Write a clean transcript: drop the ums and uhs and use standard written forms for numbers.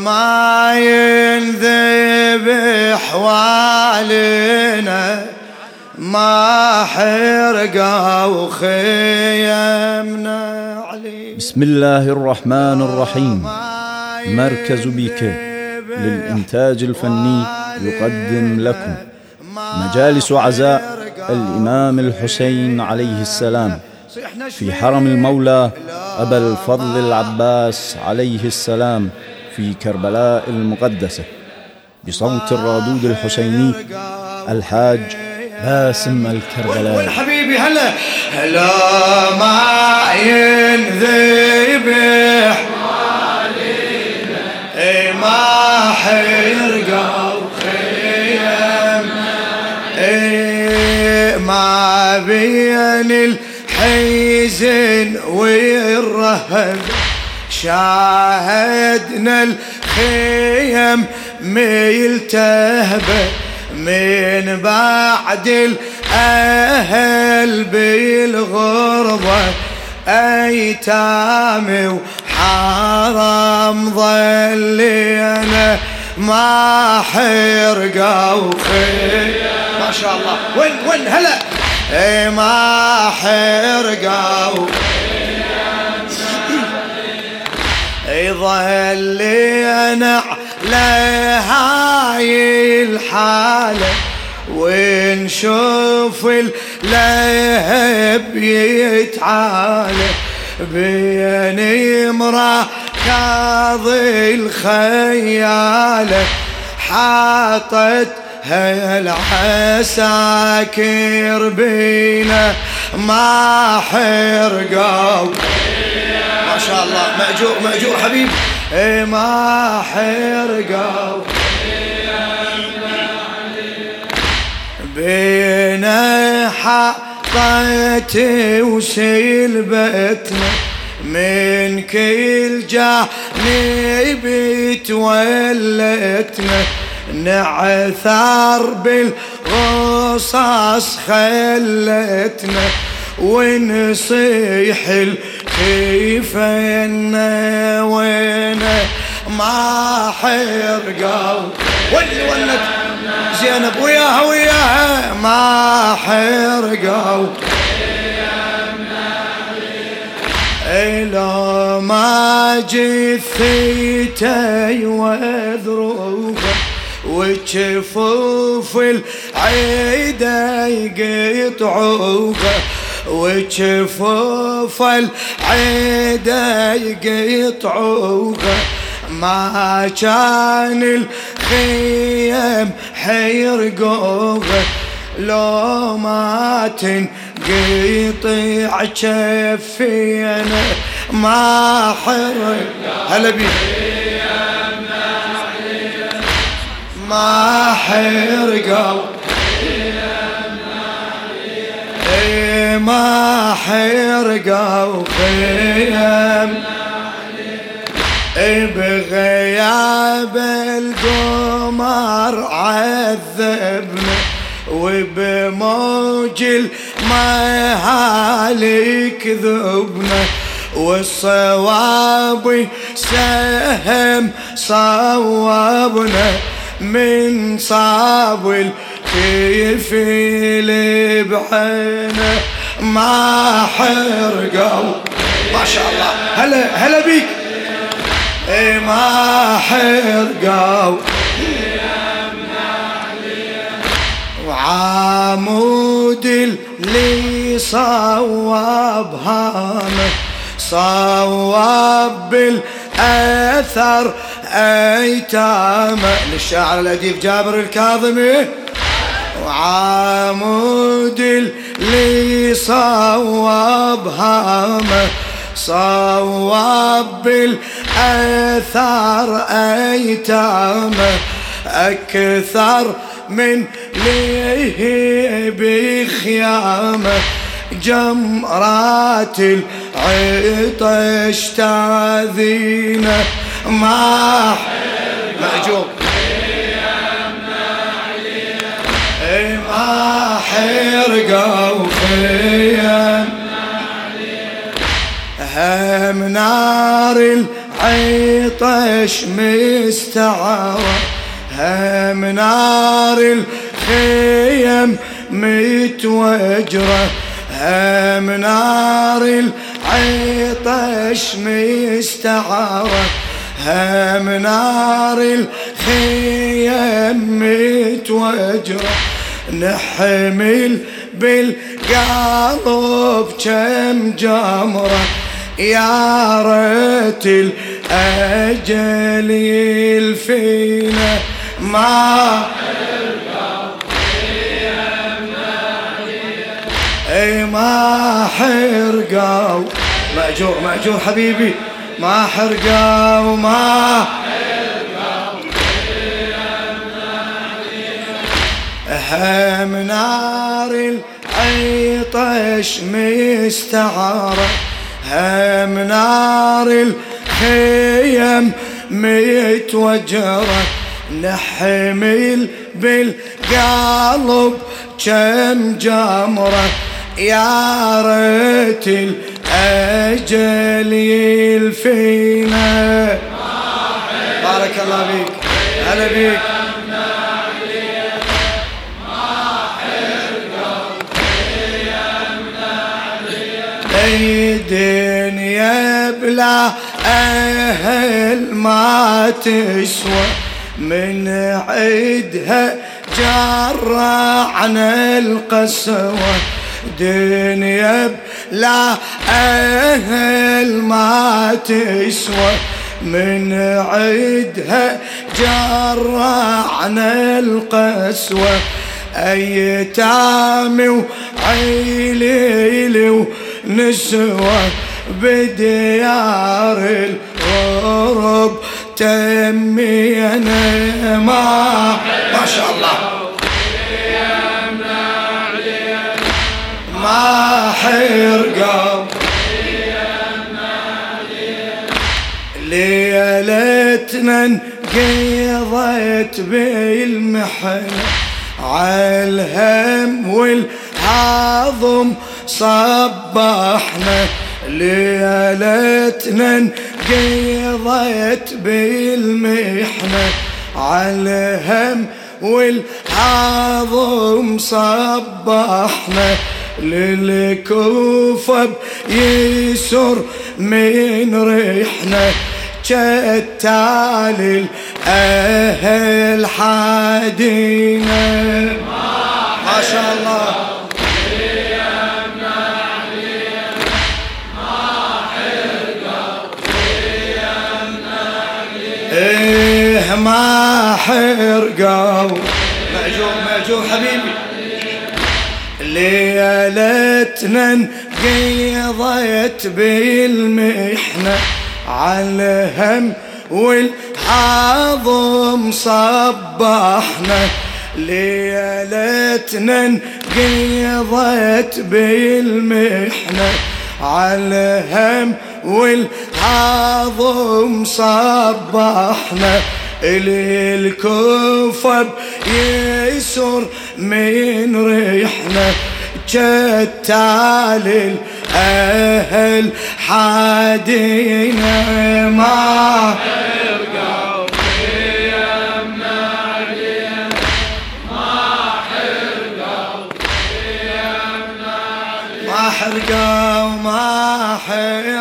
ما ينذبح والنا ما حرقوا خيمنا علي. بسم الله الرحمن الرحيم. مركز بيك للإنتاج الفني يقدم لكم مجالس عزاء الإمام الحسين عليه السلام في حرم المولى أبا الفضل العباس عليه السلام في كربلاء المقدسة، بصوت الرادود الحسيني الحاج باسم الكربلاء. حبيبي هلا ما ينذبح ما حيرقوا خيم ما بين الحزن والرهب شاهدنا الخيم ملتهبه من بعد الأهل بالغربة أيتام وحرام ظلينا ما حرقوا خير. ما شاء الله وين هلا ما حرقوا ظلينا على هاي الحالة ونشوف اللهب يتعالى بين مراكض الخيالة حاطت هالعساكر بينا ما حرقوا. ما شاء الله مأجور حبيب ما حرقوا بينا حطت وسلبتنا من كل جانب تولتنا نعثر بالغصص خلتنا ونصيح كيفنا وينا ما حرقوا. ولت زينب وياها ما حرقوا لو ما جثيتي وذروفه وجفوف العيدة يقطعوها وجفوف العيدة يقطعوها ما كان الخيم حيرقوها لو ما تنقطع جفينا ما حرق. هلا بي ما حرقوا ما حرقوا خيم بغياب القمر عذبنا وبموج المهالك ذبنا والصواب سهم صوابنا من صاب الكيف اللي بعينه ما حرقوا. ما شاء الله هلا بيك ما حرقوا وعامود اللي صواب هامه صواب بالأثر أيتامه للشاعر الأديب جابر الكاظمي وعامود اللي صواب هامه صواب بالأثار أيتامه أكثر من ليه بخيامه جمرات العطش تاذينا ما مأجور ما حرقوا خيام هم نار عطش مستعارة، هم نار الخيم متوجرة، هم نار العطش مستعارة، هم نار الخيم متوجرة، نحمل بالقلب كم جمرة، يا ريت الأجل يلفينا ما اي ما حرقوا. مأجور مأجور حبيبي، ما حرقوا ما هم نار العطش مستعارة، هم نار الخيم متوجرة، نحمل بالقلب كم جمرة، يا ريت الأجل يلفينا. بارك الله بيك، هلا بيك. الدنيا بلا أهل ما تسوى، من عدها جرعنا القسوة، دنيا بلا أهل ما تسوى، من عدها جرعنا القسوة، أيتام وعيلي ونسوة، بديار الغرب تمينا ما شاء الله ما حرقوا. ليلتنا انقضت بالمحنة، عالهم والهضم صبحنا، ليلتنا انقضت بالمحنة، عالهم والهضم صبحنا، للكوفة بيسر من ريحنا، كتال الأهل حادينا ما شاء الله. ايه ما حرقوا. مأجور مأجور حبيبي. ليلتنا انقضت بالمحنة، عالهم والحظم صبحنا، ليلتنا انقضت بالمحنة، عالهم والحظم صبحنا، للكوفة بيسر من ريحنا، كتال الأهل حادينا ما حرقوا خيامنا علينا، ما حرقوا خيامنا علينا، ما حرقوا ما حرقوا